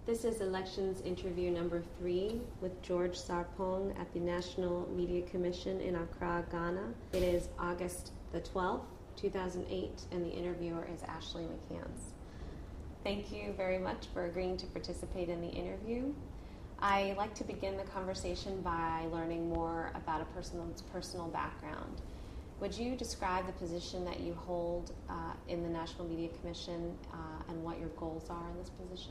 This is elections interview number 3 with George Sarpong at the National Media Commission in Accra, Ghana. It is August the 12th, 2008, and the interviewer is Ashley McCants. Thank you very much for agreeing to participate in the interview. I like to begin the conversation by learning more about a person's personal background. Would you describe the position that you hold in the National Media Commission and what your goals are in this position?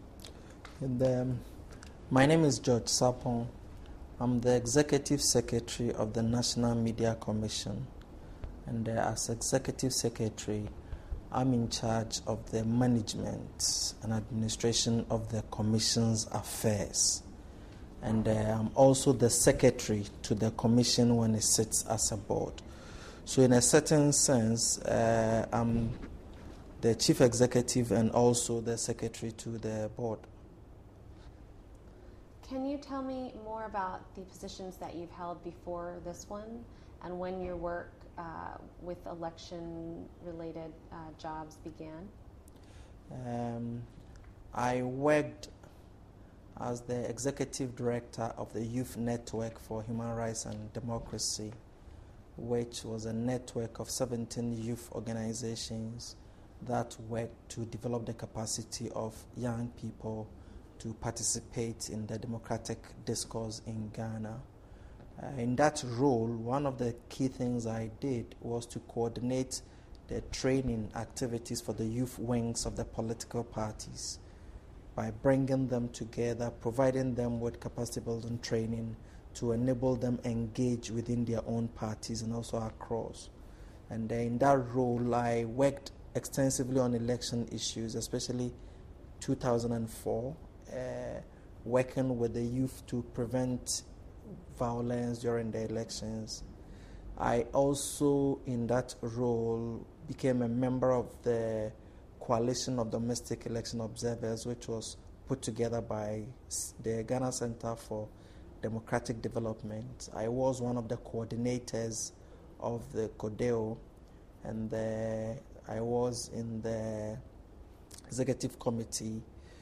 My name is George Sarpong. I'm the Executive Secretary of the National Media Commission. And as Executive Secretary, I'm in charge of the management and administration of the Commission's affairs. And I'm also the Secretary to the Commission when it sits as a board. So in a certain sense, I'm the Chief Executive and also the Secretary to the board. Can you tell me more about the positions that you've held before this one and when your work with election-related jobs began? I worked as the Executive Director of the Youth Network for Human Rights and Democracy, which was a network of 17 youth organizations that worked to develop the capacity of young people to participate in the democratic discourse in Ghana. In that role, one of the key things I did was to coordinate the training activities for the youth wings of the political parties by bringing them together, providing them with capacity building training to enable them engage within their own parties and also across. And in that role, I worked extensively on election issues, especially 2004, working with the youth to prevent violence during the elections. I also, in that role, became a member of the Coalition of Domestic Election Observers, which was put together by the Ghana Center for Democratic Development. I was one of the coordinators of the CODEO, and I was in the executive committee.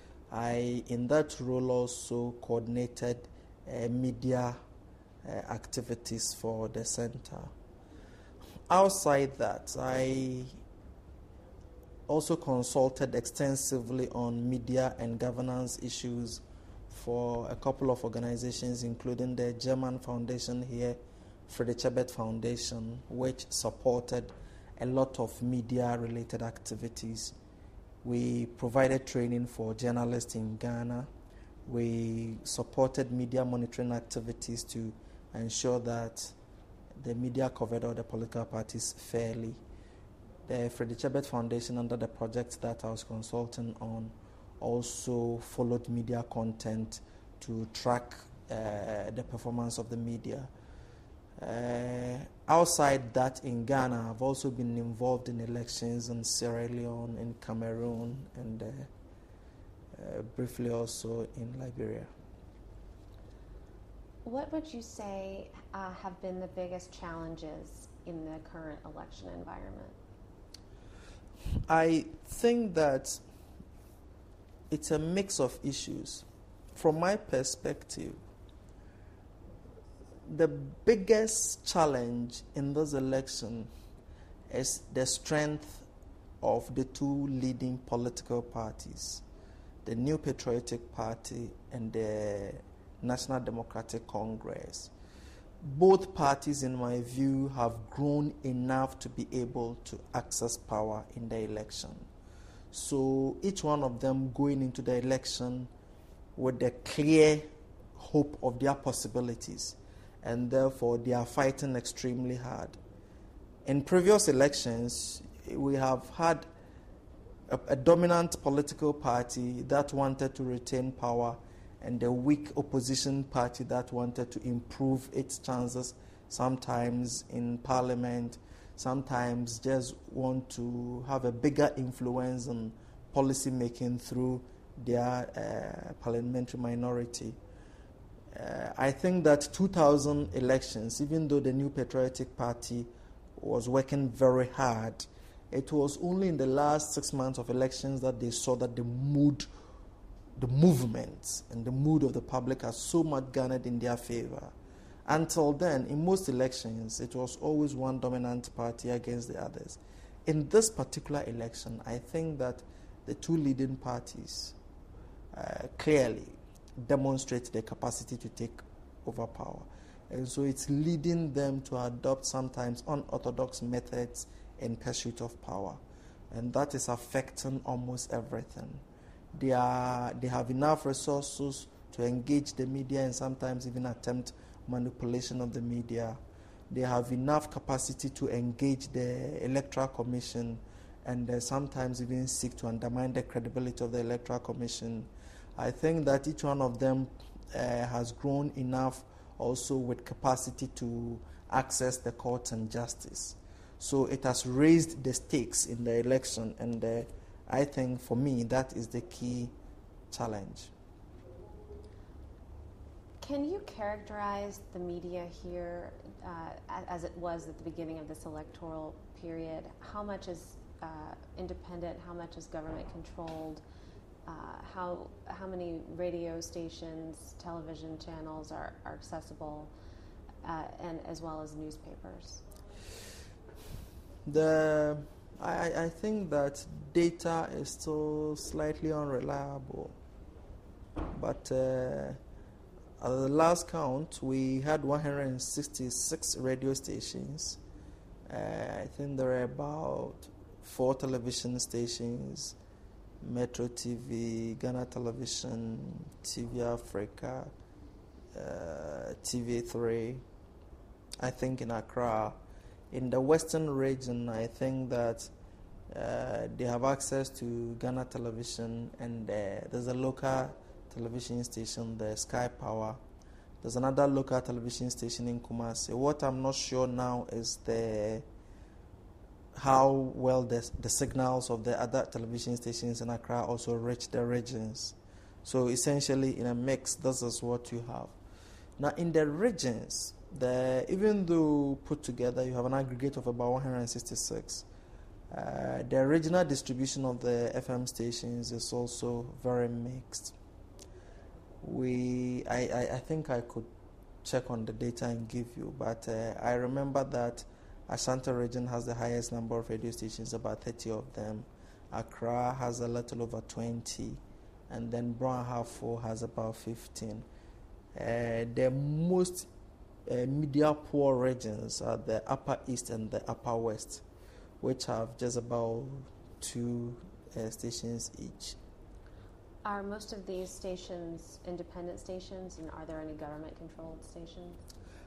In that role, also coordinated media activities for the center. Outside that, I also consulted extensively on media and governance issues for a couple of organizations, including the German foundation here, Friedrich Ebert Foundation, which supported a lot of media-related activities. We provided training for journalists in Ghana. We supported media monitoring activities to ensure that the media covered all the political parties fairly. The Friedrich Ebert Foundation, under the project that I was consulting on, also followed media content to track the performance of the media. Outside that, in Ghana, I've also been involved in elections in Sierra Leone, in Cameroon, and briefly also in Liberia. What would you say have been the biggest challenges in the current election environment? I think that it's a mix of issues. From my perspective, the biggest challenge in this election is the strength of the two leading political parties, the New Patriotic Party and the National Democratic Congress. Both parties, in my view, have grown enough to be able to access power in the election. So each one of them going into the election with a clear hope of their possibilities, and therefore they are fighting extremely hard. In previous elections, we have had a dominant political party that wanted to retain power and a weak opposition party that wanted to improve its chances, sometimes in parliament, sometimes just want to have a bigger influence on policy making through their parliamentary minority. I think that 2000 elections, even though the New Patriotic Party was working very hard, it was only in the last 6 months of elections that they saw that the mood the movement and the mood of the public are so much garnered in their favor. Until then, in most elections, it was always one dominant party against the others. In this particular election, I think that the two leading parties clearly demonstrate their capacity to take over power. And so it's leading them to adopt sometimes unorthodox methods in pursuit of power. And that is affecting almost everything. They have enough resources to engage the media and sometimes even attempt manipulation of the media. They have enough capacity to engage the Electoral Commission and sometimes even seek to undermine the credibility of the Electoral Commission. I think that each one of them has grown enough also with capacity to access the courts and justice. So it has raised the stakes in the election, and I think for me that is the key challenge. Can you characterize the media here as it was at the beginning of this electoral period? How much is independent? How much is government controlled? How many radio stations, television channels are accessible, and as well as newspapers? I think that data is still slightly unreliable, but at the last count, we had 166 radio stations. I think there are about 4 television stations: Metro TV, Ghana Television, TV Africa, TV3, I think in Accra. In the western region, I think that they have access to Ghana Television, and there's a local television station, the Sky Power. There's another local television station in Kumasi. What I'm not sure now is how well the signals of the other television stations in Accra also reach the regions. So essentially, in a mix, this is what you have. Now, in the regions, even though put together you have an aggregate of about 166, the regional distribution of the FM stations is also very mixed. I think I could check on the data and give you, but I remember that Ashanti region has the highest number of radio stations, about 30 of them. Accra has a little over 20, and then Brown Ahafo has about 15. The most media poor regions are the Upper East and the Upper West, which have just about 2 stations each. Are most of these stations independent stations, and are there any government-controlled stations?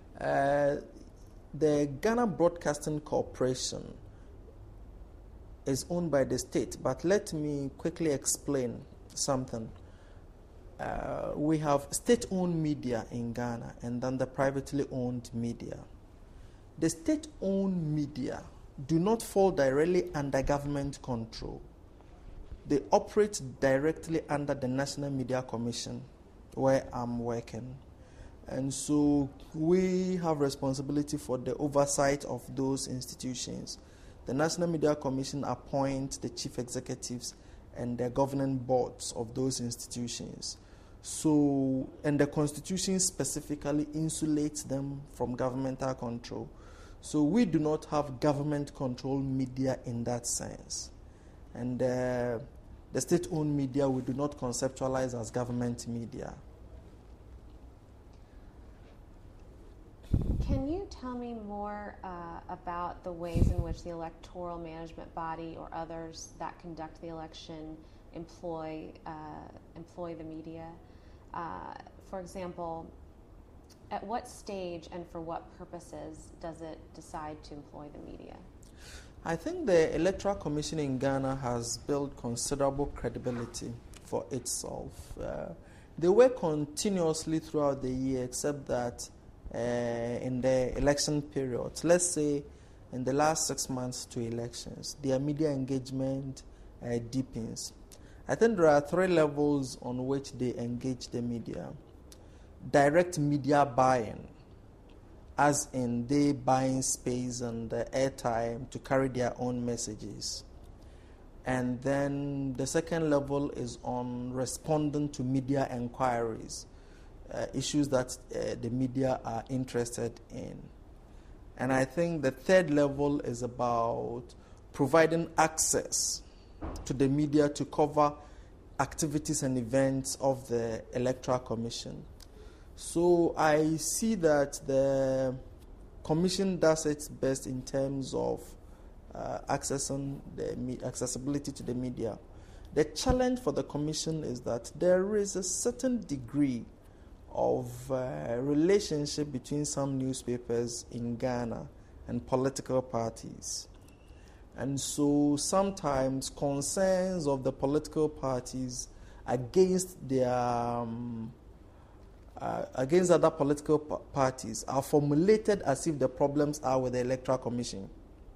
The Ghana Broadcasting Corporation is owned by the state, but let me quickly explain something. We have state-owned media in Ghana and then the privately owned media. The state-owned media do not fall directly under government control. They operate directly under the National Media Commission, where I'm working. And so we have responsibility for the oversight of those institutions. The National Media Commission appoints the chief executives and the governing boards of those institutions. So, and the Constitution specifically insulates them from governmental control. So we do not have government-controlled media in that sense. And the state-owned media we do not conceptualize as government media. Can you tell me more about the ways in which the electoral management body or others that conduct the election employ the media? For example, at what stage and for what purposes does it decide to employ the media? I think the Electoral Commission in Ghana has built considerable credibility for itself. They work continuously throughout the year, except that in the election period, let's say in the last 6 months to elections, their media engagement deepens. I think there are 3 levels on which they engage the media. Direct media buying, as in they buying space and airtime to carry their own messages. And then the second level is on responding to media inquiries, issues that the media are interested in. And I think the third level is about providing access to the media to cover activities and events of the Electoral Commission. So I see that the Commission does its best in terms of accessing the accessibility to the media. The challenge for the Commission is that there is a certain degree of relationship between some newspapers in Ghana and political parties. And so sometimes concerns of the political parties against their against other political parties are formulated as if the problems are with the Electoral Commission.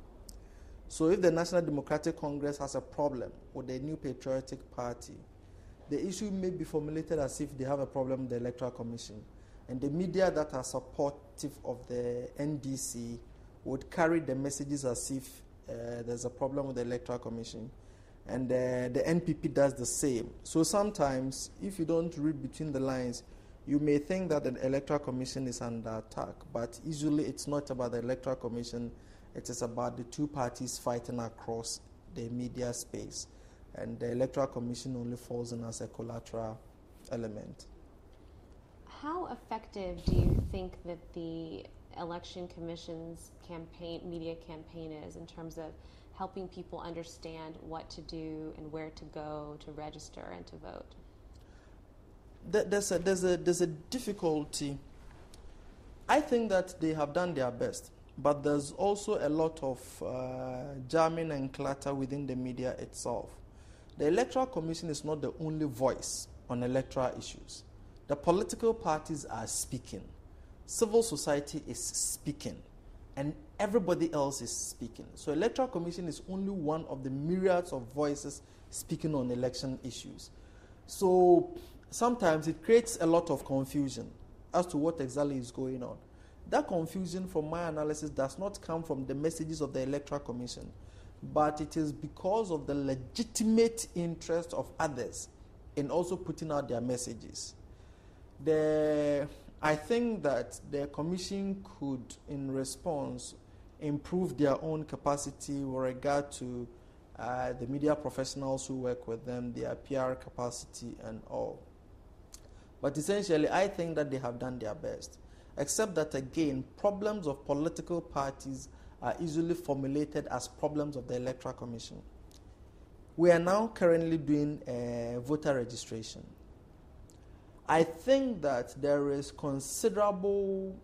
So if the National Democratic Congress has a problem with the New Patriotic Party, the issue may be formulated as if they have a problem with the Electoral Commission. And the media that are supportive of the NDC would carry the messages as if there's a problem with the Electoral Commission. And the NPP does the same. So sometimes, if you don't read between the lines, you may think that the Electoral Commission is under attack. But usually it's not about the Electoral Commission. It is about the two parties fighting across the media space. And the Electoral Commission only falls in as a collateral element. How effective do you think that the Election Commission's media campaign is in terms of helping people understand what to do and where to go to register and to vote? There's a difficulty. I think that they have done their best, but there's also a lot of jamming and clutter within the media itself. The Electoral Commission is not the only voice on electoral issues. The political parties are speaking. Civil society is speaking. And everybody else is speaking. So Electoral Commission is only one of the myriads of voices speaking on election issues. So sometimes it creates a lot of confusion as to what exactly is going on. That confusion, from my analysis, does not come from the messages of the Electoral Commission, but it is because of the legitimate interest of others in also putting out their messages. I think that the Commission could, in response, improve their own capacity with regard to the media professionals who work with them, their PR capacity and all. But essentially, I think that they have done their best. Except that, again, problems of political parties are easily formulated as problems of the Electoral Commission. We are now currently doing voter registration. I think that there is considerable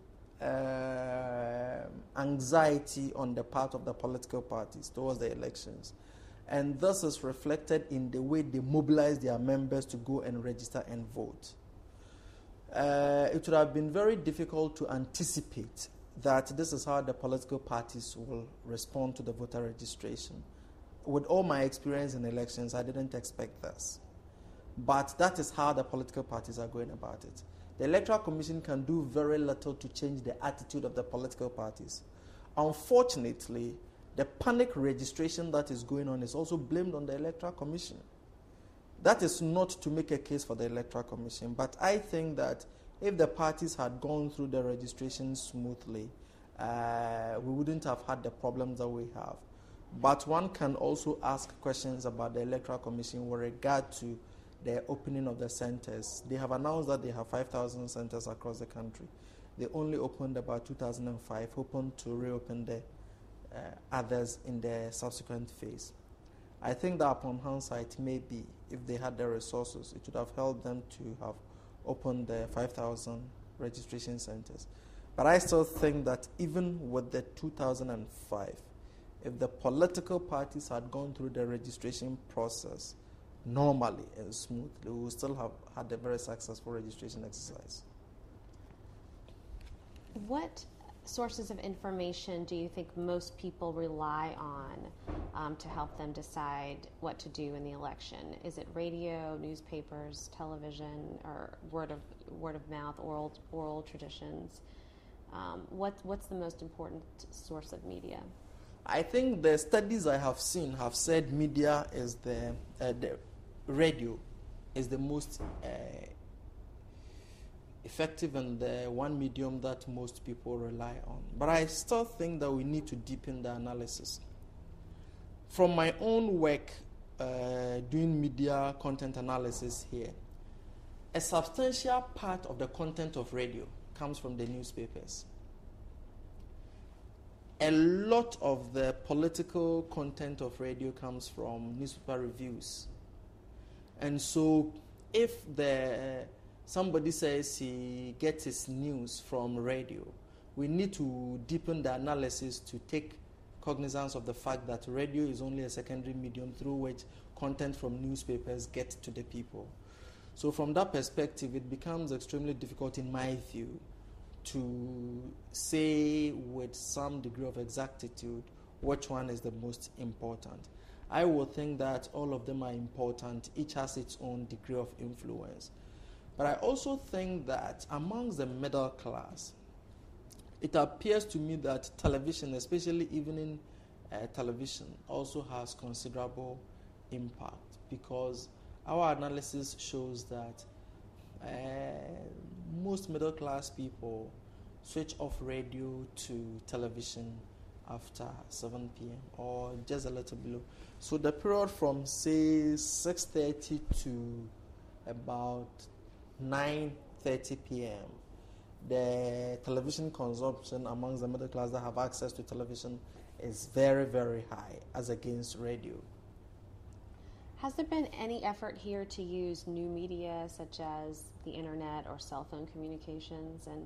anxiety on the part of the political parties towards the elections. And this is reflected in the way they mobilize their members to go and register and vote. It would have been very difficult to anticipate that this is how the political parties will respond to the voter registration. With all my experience in elections, I didn't expect this. But that is how the political parties are going about it. The Electoral Commission can do very little to change the attitude of the political parties. Unfortunately, the panic registration that is going on is also blamed on the Electoral Commission. That is not to make a case for the Electoral Commission, but I think that if the parties had gone through the registration smoothly, we wouldn't have had the problems that we have. But one can also ask questions about the Electoral Commission with regard to the opening of the centers. They have announced that they have 5,000 centers across the country. They only opened about 2005, hoping to reopen the others in the subsequent phase. I think that upon hindsight, maybe if they had the resources, it would have helped them to have opened the 5,000 registration centers. But I still think that even with the 2005, if the political parties had gone through the registration process normally and smoothly, we would still have had a very successful registration exercise. What sources of information do you think most people rely on to help them decide what to do in the election? Is it radio, newspapers, television, or word of mouth, oral traditions? What's the most important source of media? I think the studies I have seen have said media is the radio is the most effective and the one medium that most people rely on. But I still think that we need to deepen the analysis. From my own work doing media content analysis here, a substantial part of the content of radio comes from the newspapers. A lot of the political content of radio comes from newspaper reviews. And so if somebody says he gets his news from radio, we need to deepen the analysis to take cognizance of the fact that radio is only a secondary medium through which content from newspapers get to the people. So from that perspective, it becomes extremely difficult, in my view, to say with some degree of exactitude which one is the most important. I would think that all of them are important. Each has its own degree of influence. But I also think that amongst the middle class, it appears to me that television, especially evening television, also has considerable impact, because our analysis shows that most middle class people switch off radio to television after 7 p.m. or just a little below. So the period from, say, 6:30 to about 9:30 p.m., the television consumption amongst the middle class that have access to television is very, very high as against radio. Has there been any effort here to use new media such as the internet or cell phone communications, and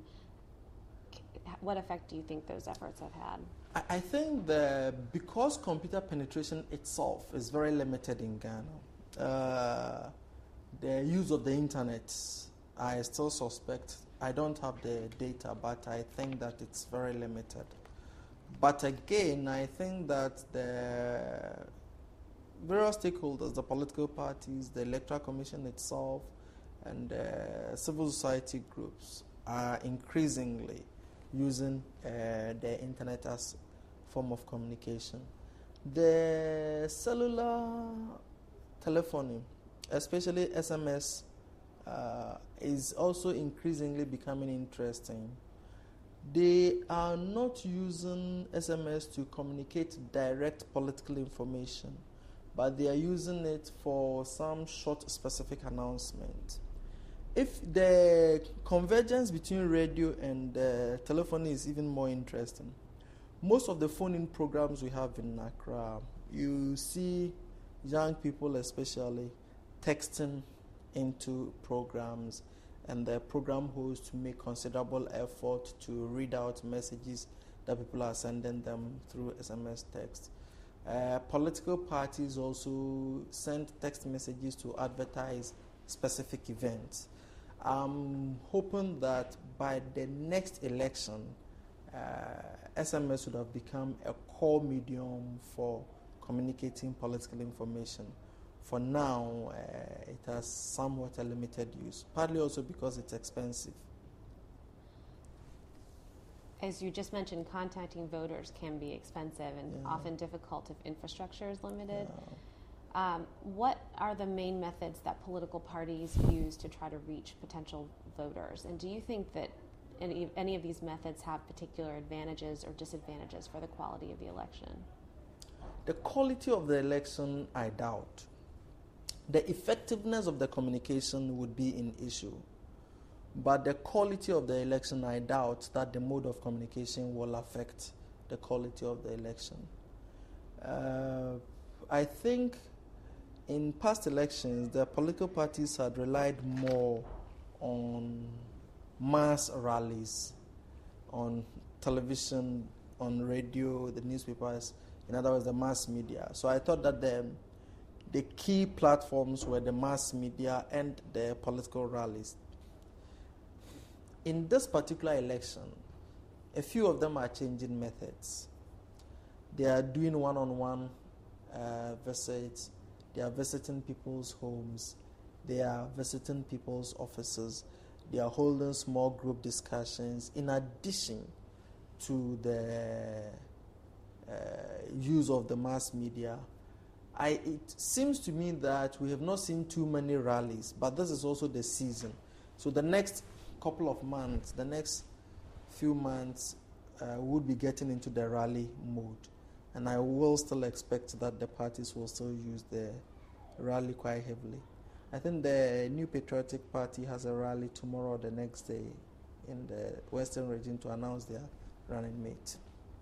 what effect do you think those efforts have had? I think because computer penetration itself is very limited in Ghana, the use of the internet, I still suspect, I don't have the data, but I think that it's very limited. But again, I think that the various stakeholders, the political parties, the Electoral Commission itself, and civil society groups are increasingly using the internet as a form of communication. The cellular telephony, especially SMS, is also increasingly becoming interesting. They are not using SMS to communicate direct political information, but they are using it for some short specific announcement. If the convergence between radio and telephony is even more interesting, most of the phone-in programs we have in Accra, you see young people especially texting into programs, and the program hosts make considerable effort to read out messages that people are sending them through SMS text. Political parties also send text messages to advertise specific events. I'm hoping that by the next election, SMS would have become a core medium for communicating political information. For now, it has somewhat a limited use, partly also because it's expensive. As you just mentioned, contacting voters can be expensive and often difficult if infrastructure is limited. What are the main methods that political parties use to try to reach potential voters? And do you think that any of these methods have particular advantages or disadvantages for the quality of the election? The quality of the election, I doubt. The effectiveness of the communication would be an issue. But the quality of the election, I doubt that the mode of communication will affect the quality of the election. I think in past elections, the political parties had relied more on mass rallies, on television, on radio, the newspapers, in other words, the mass media. So I thought that the key platforms were the mass media and the political rallies. In this particular election, a few of them are changing methods. They are doing one-on-one visits. They are visiting people's homes. They are visiting people's offices. They are holding small group discussions in addition to the use of the mass media, it seems to me that we have not seen too many rallies, but this is also the season. So the next couple of months, the next few months, we'll be getting into the rally mode. And I will still expect that the parties will still use the rally quite heavily. I think the New Patriotic Party has a rally tomorrow or the next day in the Western region to announce their running mate.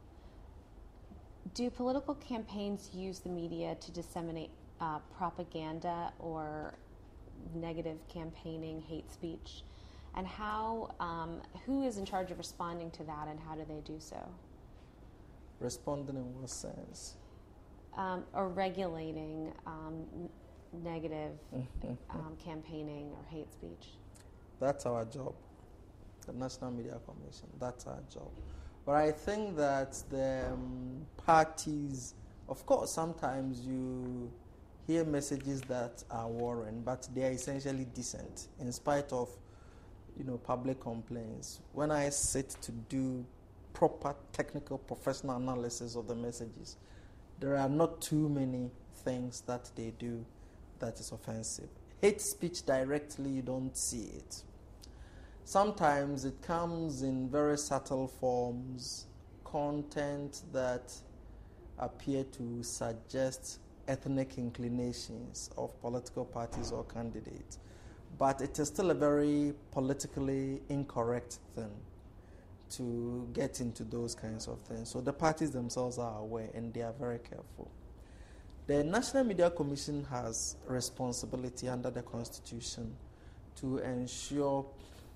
Do political campaigns use the media to disseminate propaganda or negative campaigning, hate speech? And who is in charge of responding to that, and how do they do so? Responding in what sense? Or regulating negative campaigning or hate speech. That's our job. The National Media Commission, that's our job. But I think that the parties, of course, sometimes you hear messages that are worrying, but they are essentially decent, in spite of, public complaints. When I sit to do proper technical professional analysis of the messages, there are not too many things that they do that is offensive. Hate speech directly, you don't see it. Sometimes it comes in very subtle forms, content that appear to suggest ethnic inclinations of political parties or candidates. But it is still a very politically incorrect thing to get into those kinds of things. So the parties themselves are aware and they are very careful. The National Media Commission has responsibility under the Constitution to ensure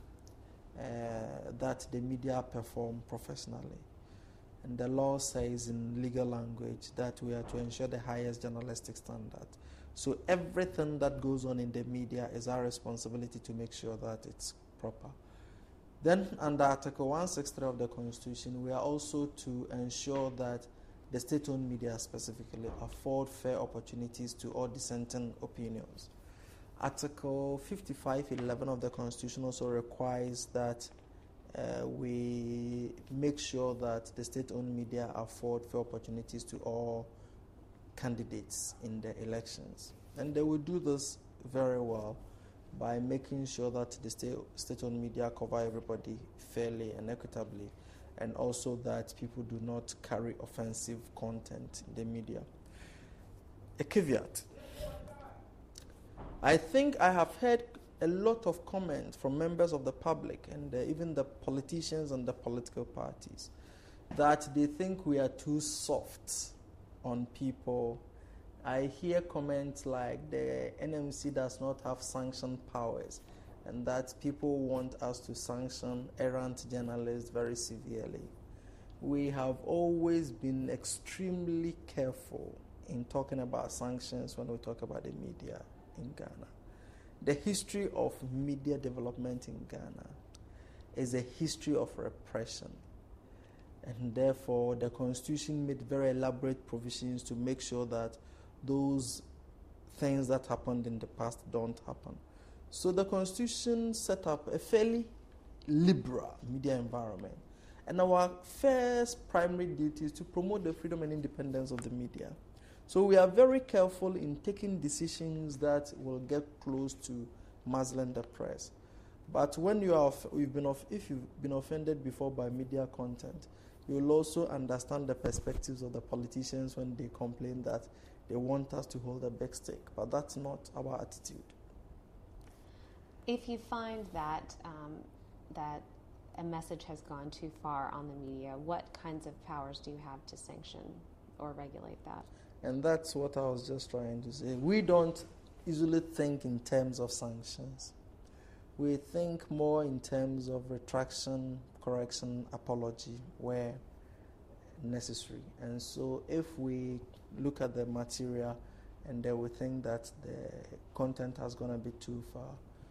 that the media perform professionally. And the law says in legal language that we are to ensure the highest journalistic standard. So everything that goes on in the media is our responsibility to make sure that it's proper. Then under Article 163 of the Constitution, we are also to ensure that the state-owned media specifically afford fair opportunities to all dissenting opinions. Article 55(11) of the Constitution also requires that we make sure that the state-owned media afford fair opportunities to all candidates in the elections. And they will do this very well by making sure that the state-owned media cover everybody fairly and equitably, and also that people do not carry offensive content in the media. A caveat. I think I have heard a lot of comments from members of the public and even the politicians and the political parties that they think we are too soft on people. I hear comments like the NMC does not have sanction powers and that people want us to sanction errant journalists very severely. We have always been extremely careful in talking about sanctions when we talk about the media in Ghana. The history of media development in Ghana is a history of repression. And therefore, the Constitution made very elaborate provisions to make sure that those things that happened in the past don't happen. So the Constitution set up a fairly liberal media environment. And our first primary duty is to promote the freedom and independence of the media. So we are very careful in taking decisions that will get close to muzzling the press. But when if you've been offended before by media content, you will also understand the perspectives of the politicians when they complain that they want us to hold a big stick. But that's not our attitude. If you find that that a message has gone too far on the media, what kinds of powers do you have to sanction or regulate that? And that's what I was just trying to say. We don't easily think in terms of sanctions. We think more in terms of retraction, correction, apology where necessary. And so if we look at the material and then we think that the content has gone a bit too far,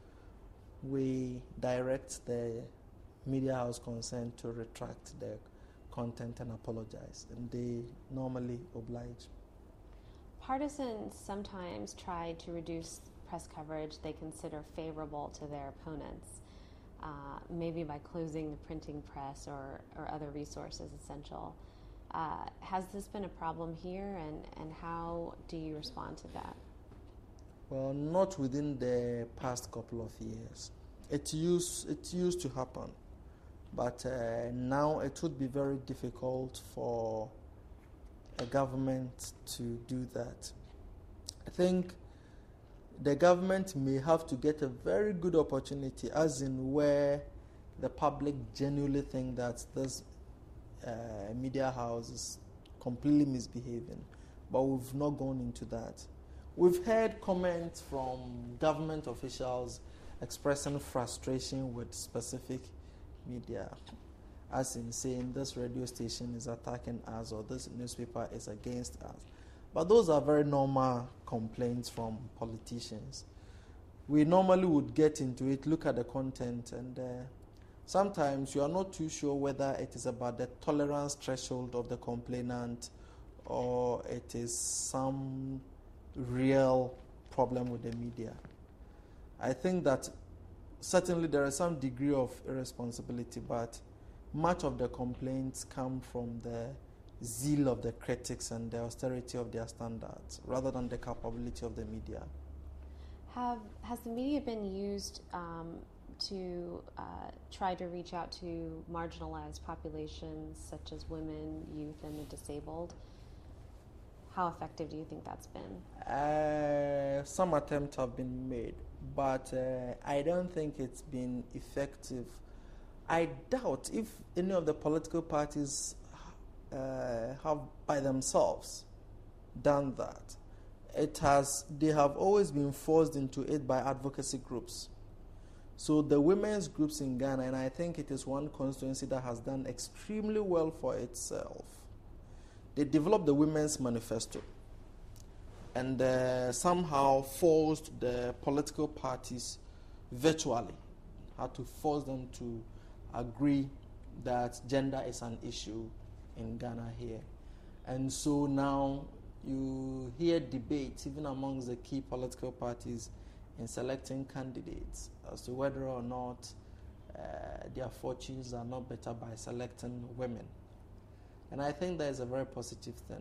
we direct the media house concerned to retract the content and apologize. And they normally oblige. Partisans sometimes try to reduce press coverage they consider favorable to their opponents, maybe by closing the printing press or other resources essential. Has this been a problem here, and how do you respond to that? Well, not within the past couple of years. It used to happen, but now it would be very difficult for a government to do that. I think the government may have to get a very good opportunity, as in where the public genuinely think that this media house is completely misbehaving, but we've not gone into that. We've heard comments from government officials expressing frustration with specific media, as in saying this radio station is attacking us or this newspaper is against us. But those are very normal complaints from politicians. We normally would get into it, look at the content, and sometimes you are not too sure whether it is about the tolerance threshold of the complainant or it is some real problem with the media. I think that certainly there is some degree of irresponsibility, but much of the complaints come from the zeal of the critics and the austerity of their standards rather than the capability of the media. Has the media been used to try to reach out to marginalized populations such as women, youth, and the disabled? How effective do you think that's been? Some attempts have been made, but I don't think it's been effective. I doubt if any of the political parties have by themselves done that. They have always been forced into it by advocacy groups. So the women's groups in Ghana, and I think it is one constituency that has done extremely well for itself. They developed the Women's Manifesto and somehow forced the political parties virtually, had to force them to agree that gender is an issue in Ghana here. And so now you hear debates even amongst the key political parties in selecting candidates as to whether or not their fortunes are not better by selecting women. And I think that is a very positive thing.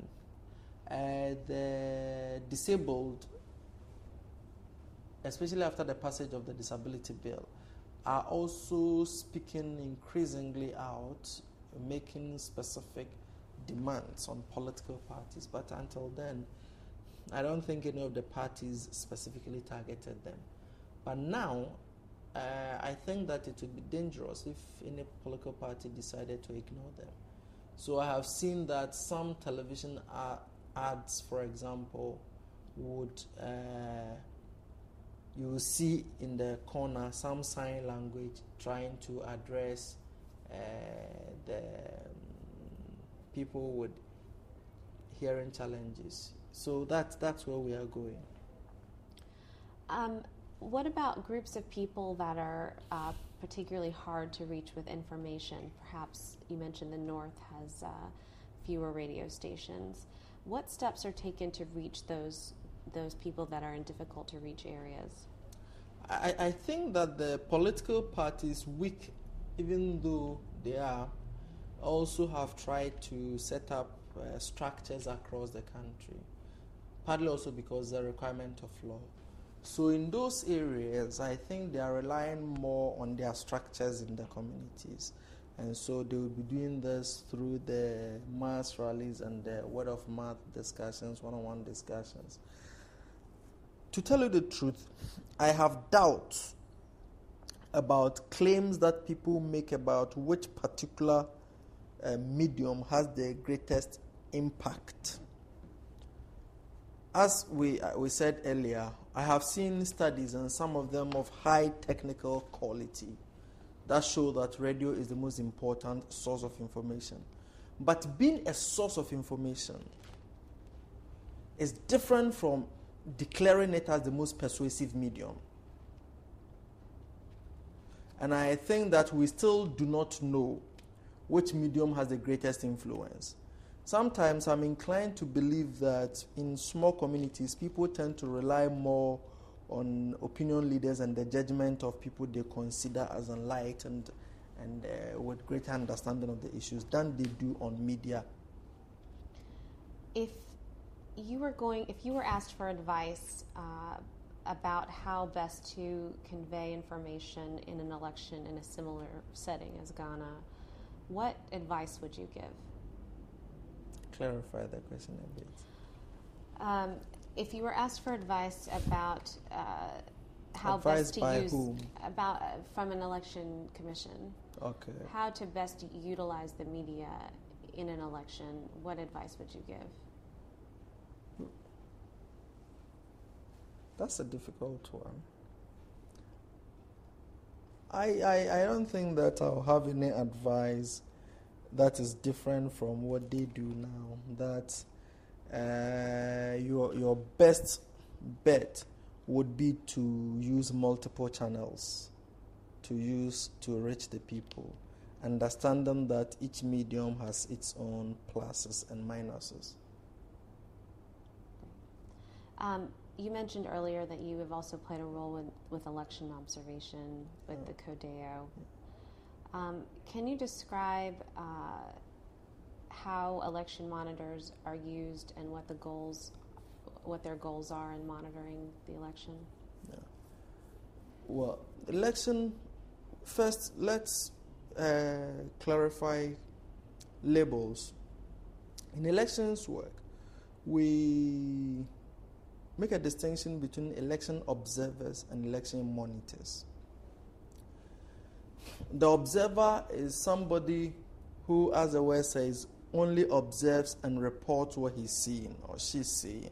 The disabled, especially after the passage of the disability bill, are also speaking increasingly out, making specific demands on political parties. But until then, I don't think any of the parties specifically targeted them. But now, I think that it would be dangerous if any political party decided to ignore them. So I have seen that some television ads, for example, would you will see in the corner some sign language trying to address the people with hearing challenges. So that's where we are going. What about groups of people that are particularly hard to reach with information? Perhaps you mentioned the North has fewer radio stations. What steps are taken to reach those people that are in difficult to reach areas? I think that the political parties, weak even though they are, also have tried to set up structures across the country, partly also because the requirement of law. So in those areas, I think they are relying more on their structures in the communities. And so they will be doing this through the mass rallies and the word of mouth discussions, one-on-one discussions. To tell you the truth, I have doubts about claims that people make about which particular medium has the greatest impact. As we said earlier, I have seen studies, and some of them of high technical quality, that show that radio is the most important source of information. But being a source of information is different from declaring it as the most persuasive medium. And I think that we still do not know which medium has the greatest influence. Sometimes I'm inclined to believe that in small communities, people tend to rely more on opinion leaders and the judgment of people they consider as enlightened and with greater understanding of the issues than they do on media If you were asked for advice about how best to convey information in an election in a similar setting as Ghana, what advice would you give? Clarify the question a bit. If you were asked for advice about how Advice best to by use whom? about from an election commission, Okay. how to best utilize the media in an election, what advice would you give? That's a difficult one. I don't think that I'll have any advice that is different from what they do now. That your best bet would be to use multiple channels to reach the people, understanding that each medium has its own pluses and minuses. You mentioned earlier that you have also played a role with election observation with the CODEO. Can you describe how election monitors are used and what their goals are in monitoring the election? Yeah. Well, election, first let's clarify labels. In elections work, we make a distinction between election observers and election monitors. The observer is somebody who, as the word says, only observes and reports what he's seeing or she's seeing.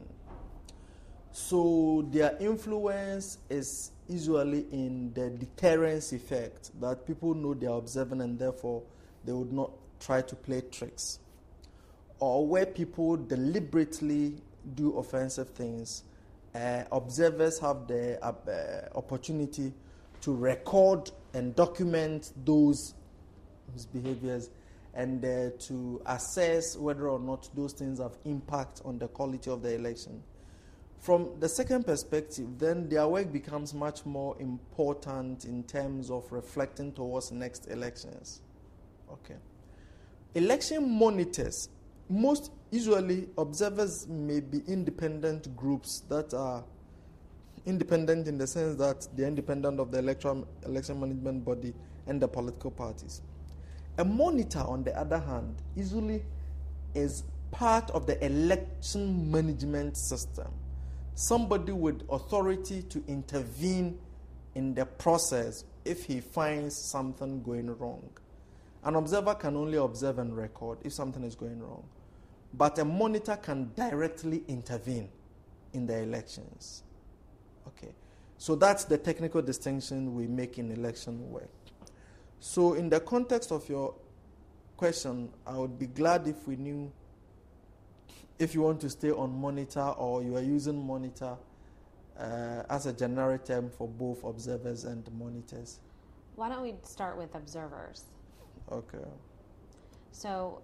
So their influence is usually in the deterrence effect, that people know they are observing and therefore they would not try to play tricks. Or where people deliberately do offensive things, observers have the opportunity to record and document those behaviors and to assess whether or not those things have impact on the quality of the election. From the second perspective, then their work becomes much more important in terms of reflecting towards next elections. Okay. Election monitors, most usually observers may be independent groups that are independent in the sense that they're independent of the election management body and the political parties. A monitor, on the other hand, usually is part of the election management system. Somebody with authority to intervene in the process if he finds something going wrong. An observer can only observe and record if something is going wrong. But a monitor can directly intervene in the elections. Okay. So that's the technical distinction we make in election work. So in the context of your question, I would be glad if we knew if you want to stay on monitor or you are using monitor as a generic term for both observers and monitors. Why don't we start with observers? Okay. So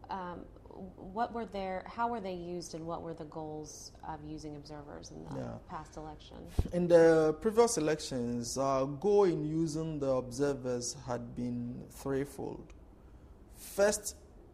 how were they used and what were the goals of using observers in the past election? In the previous elections, our goal in using the observers had been threefold. First,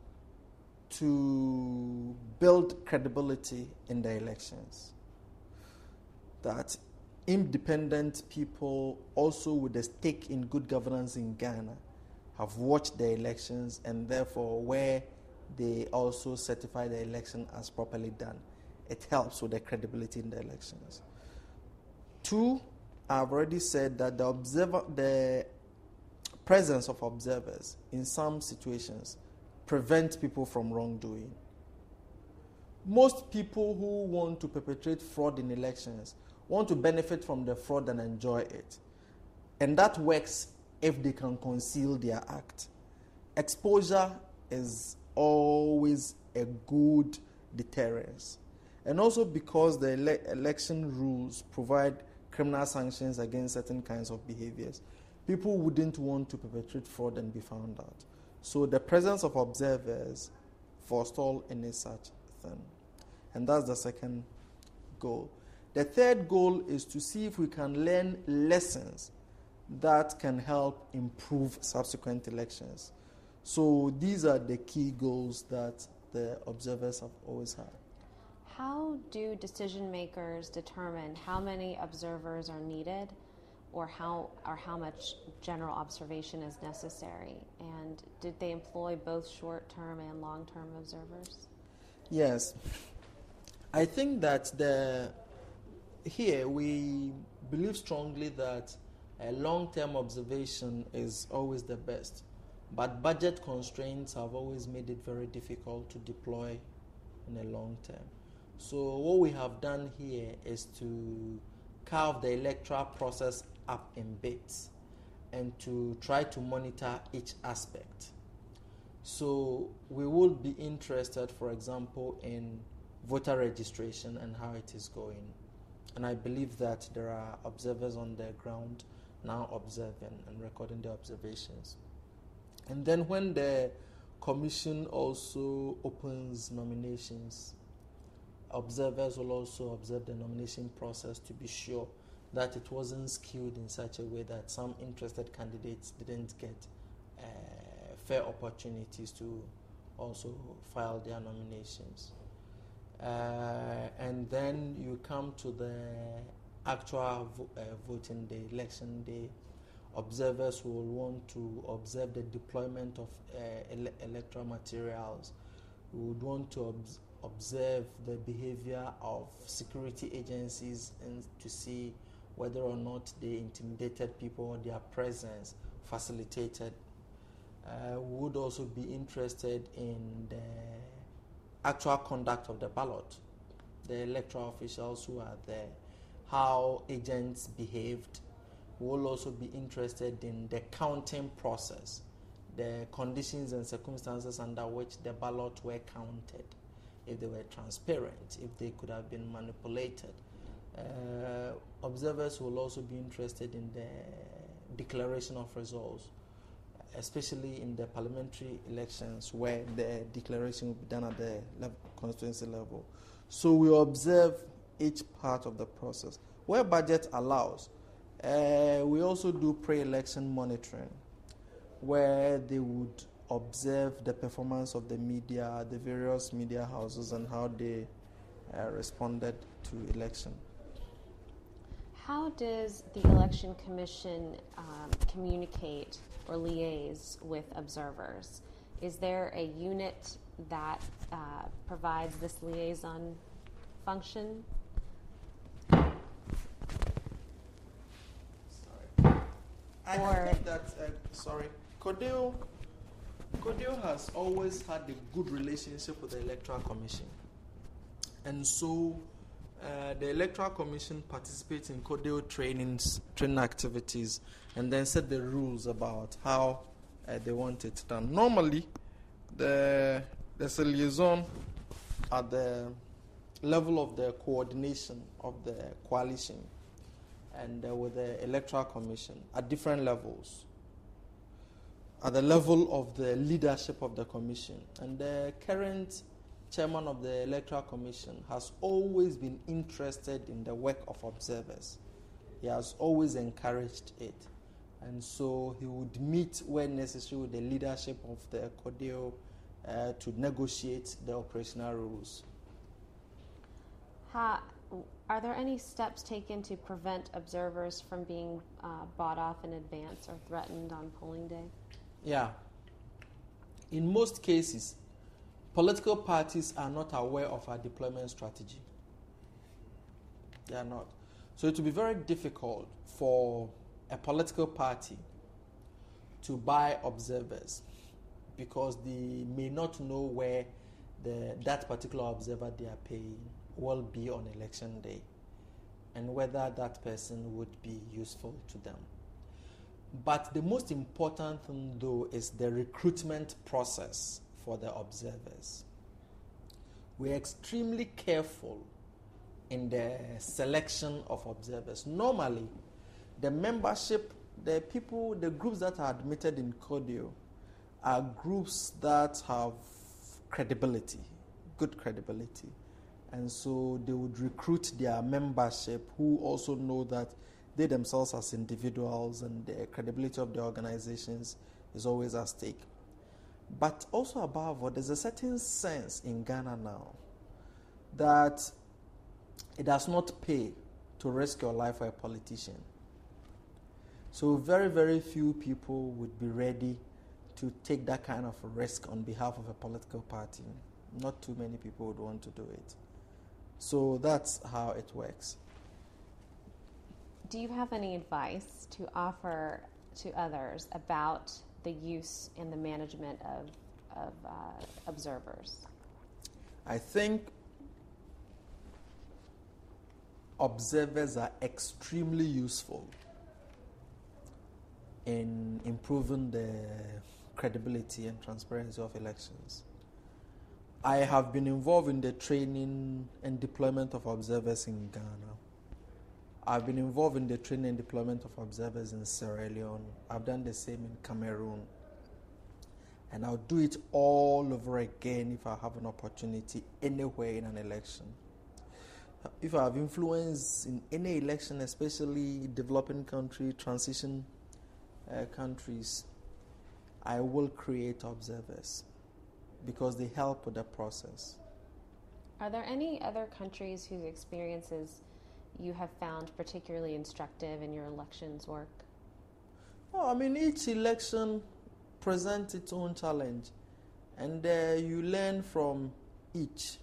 to build credibility in the elections. That independent people also with a stake in good governance in Ghana have watched the elections and therefore where they also certify the election as properly done. It helps with the credibility in the elections. Two, I've already said that the presence of observers in some situations prevent people from wrongdoing. Most people who want to perpetrate fraud in elections want to benefit from the fraud and enjoy it. And that works if they can conceal their act. Exposure is always a good deterrence. And also because the election rules provide criminal sanctions against certain kinds of behaviors, people wouldn't want to perpetrate fraud and be found out. So the presence of observers forestall any such thing. And that's the second goal. The third goal is to see if we can learn lessons that can help improve subsequent elections. So these are the key goals that the observers have always had. How do decision makers determine how many observers are needed, or how much general observation is necessary? And did they employ both short-term and long-term observers? Yes. I think that here we believe strongly that a long-term observation is always the best, but budget constraints have always made it very difficult to deploy in a long term. So what we have done here is to carve the electoral process up in bits and to try to monitor each aspect. So we will be interested, for example, in voter registration and how it is going. And I believe that there are observers on the ground now observing and recording the observations. And then when the commission also opens nominations, observers will also observe the nomination process to be sure that it wasn't skewed in such a way that some interested candidates didn't get fair opportunities to also file their nominations. And then you come to the actual voting day, election day. Observers will want to observe the deployment of electoral materials. We would want to observe the behavior of security agencies and to see whether or not they intimidated people or their presence facilitated. We would also be interested in the actual conduct of the ballot, the electoral officials who are there, how agents behaved. We will also be interested in the counting process, the conditions and circumstances under which the ballots were counted, if they were transparent, if they could have been manipulated. Observers will also be interested in the declaration of results, especially in the parliamentary elections where the declaration will be done at the constituency level. So we observe each part of the process. Where budget allows, we also do pre-election monitoring, where they would observe the performance of the media, the various media houses, and how they responded to election. How does the Election Commission communicate or liaise with observers? Is there a unit that provides this liaison function? I think that, CODEO has always had a good relationship with the Electoral Commission. And so the Electoral Commission participates in CODEO training activities and then set the rules about how they want it done. Normally, there's a liaison at the level of the coordination of the coalition and with the Electoral Commission at different levels. At the level of the leadership of the commission. And the current chairman of the Electoral Commission has always been interested in the work of observers. He has always encouraged it. And so he would meet when necessary with the leadership of the CODEO to negotiate the operational rules. Are there any steps taken to prevent observers from being bought off in advance or threatened on polling day? Yeah. In most cases, political parties are not aware of our deployment strategy. They are not. So it will be very difficult for a political party to buy observers because they may not know where that particular observer they are paying will be on election day and whether that person would be useful to them. But the most important thing, though, is the recruitment process for the observers. We're extremely careful in the selection of observers. Normally, the membership, the groups that are admitted in CODEO are groups that have credibility, good credibility. And so they would recruit their membership who also know that they themselves as individuals and the credibility of the organizations is always at stake. But also above all, there's a certain sense in Ghana now that it does not pay to risk your life for a politician. So very, very few people would be ready to take that kind of risk on behalf of a political party. Not too many people would want to do it. So that's how it works. Do you have any advice to offer to others about the use and the management of observers? I think observers are extremely useful in improving the credibility and transparency of elections. I have been involved in the training and deployment of observers in Ghana. I've been involved in the training and deployment of observers in Sierra Leone. I've done the same in Cameroon. And I'll do it all over again if I have an opportunity anywhere in an election. If I have influence in any election, especially developing country, transition countries, I will create observers because they help with the process. Are there any other countries whose experiences you have found particularly instructive in your elections work? Oh, I mean, each election presents its own challenge, and you learn from each.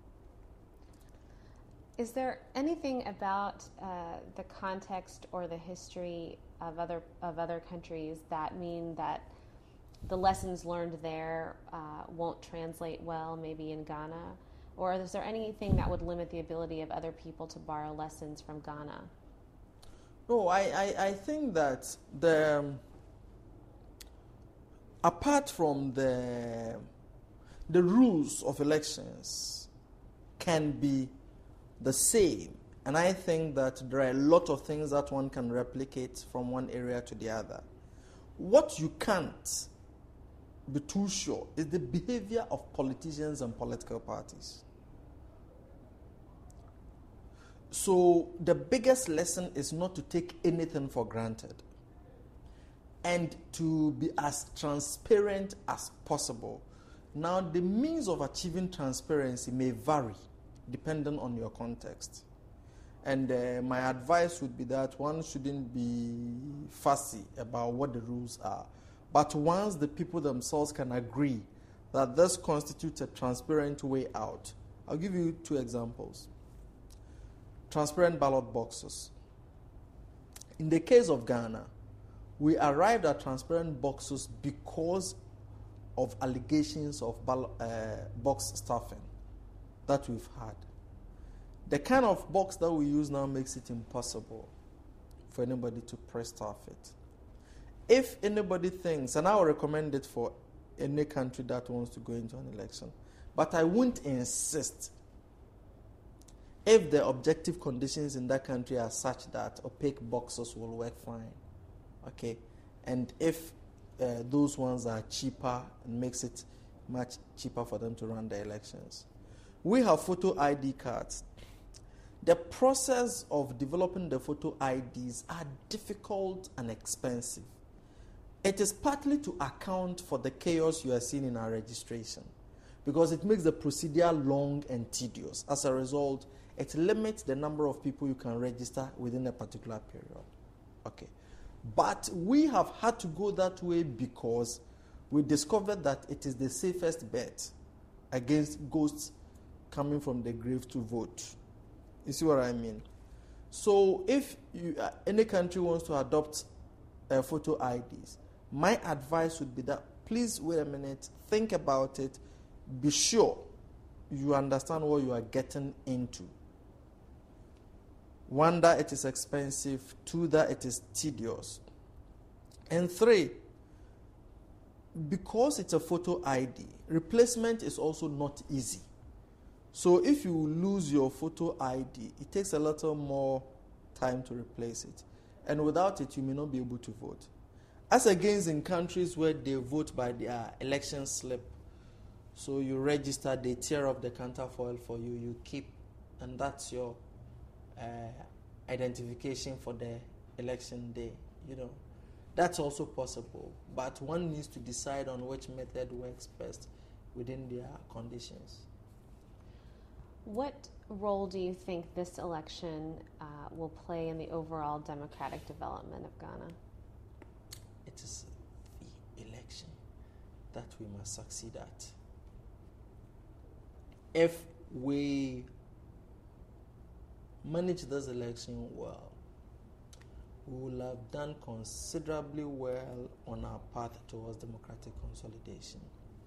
Is there anything about the context or the history of other countries that mean that the lessons learned there won't translate well, maybe in Ghana? Or is there anything that would limit the ability of other people to borrow lessons from Ghana? No, I think that apart from the rules of elections can be the same, and I think that there are a lot of things that one can replicate from one area to the other. What you can't be too sure is the behavior of politicians and political parties. So the biggest lesson is not to take anything for granted and to be as transparent as possible. Now, the means of achieving transparency may vary depending on your context. And my advice would be that one shouldn't be fussy about what the rules are. But once the people themselves can agree that this constitutes a transparent way out, I'll give you two examples. Transparent ballot boxes. In the case of Ghana, we arrived at transparent boxes because of allegations of box stuffing that we've had. The kind of box that we use now makes it impossible for anybody to pre-stuff it. If anybody thinks, and I will recommend it for any country that wants to go into an election, but I won't insist if the objective conditions in that country are such that opaque boxes will work fine, okay? And if those ones are cheaper, it makes it much cheaper for them to run the elections. We have photo ID cards. The process of developing the photo IDs are difficult and expensive. It is partly to account for the chaos you are seeing in our registration because it makes the procedure long and tedious. As a result, it limits the number of people you can register within a particular period. Okay. But we have had to go that way because we discovered that it is the safest bet against ghosts coming from the grave to vote. You see what I mean? So if any country wants to adopt photo IDs, my advice would be that please wait a minute, think about it, be sure you understand what you are getting into. One, that it is expensive. Two, that it is tedious. And three, because it's a photo ID, replacement is also not easy. So if you lose your photo ID, it takes a little more time to replace it. And without it, you may not be able to vote. As against in countries where they vote by their election slip, so you register, they tear up the counterfoil for you, you keep, and that's your identification for the election day. You know, that's also possible, but one needs to decide on which method works best within their conditions. What role do you think this election will play in the overall democratic development of Ghana? It is the election that we must succeed at. If we manage this election well, we will have done considerably well on our path towards democratic consolidation.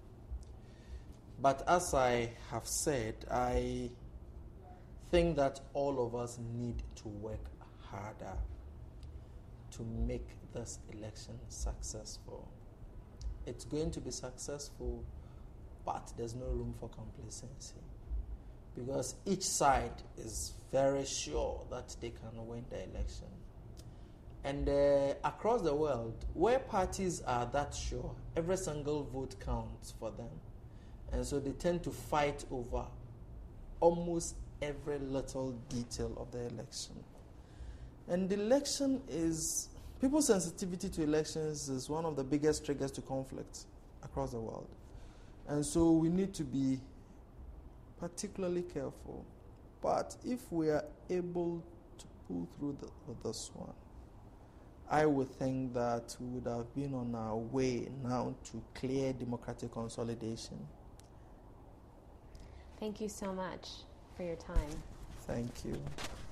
But as I have said, I think that all of us need to work harder to make this election successful. It's going to be successful, but there's no room for complacency, because each side is very sure that they can win the election. And across the world, where parties are that sure, every single vote counts for them. And so they tend to fight over almost every little detail of the election. And the election is, people's sensitivity to elections is one of the biggest triggers to conflict across the world. And so we need to be particularly careful. But if we are able to pull through with this one, I would think that we would have been on our way now to clear democratic consolidation. Thank you so much for your time. Thank you.